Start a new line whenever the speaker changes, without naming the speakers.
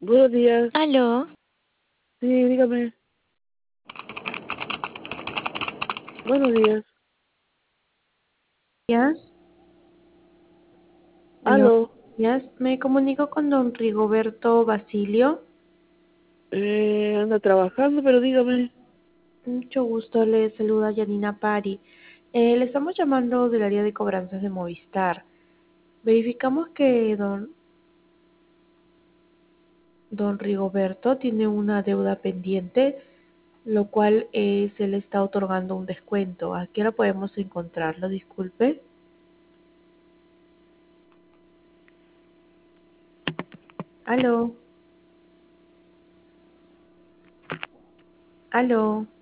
Buenos días.
Aló,
Sí, dígame. Buenos días.
días. Aló,
Aló.
días. Me comunico con don Rigoberto Basilio.
Anda trabajando, pero dígame.
Mucho gusto, le saluda Yanina Pari. Le estamos llamando del área de cobranzas de Movistar. Verificamos que don Rigoberto tiene una deuda pendiente, lo cual se le está otorgando un descuento. ¿A qué hora podemos encontrarlo? Disculpe. Aló, aló.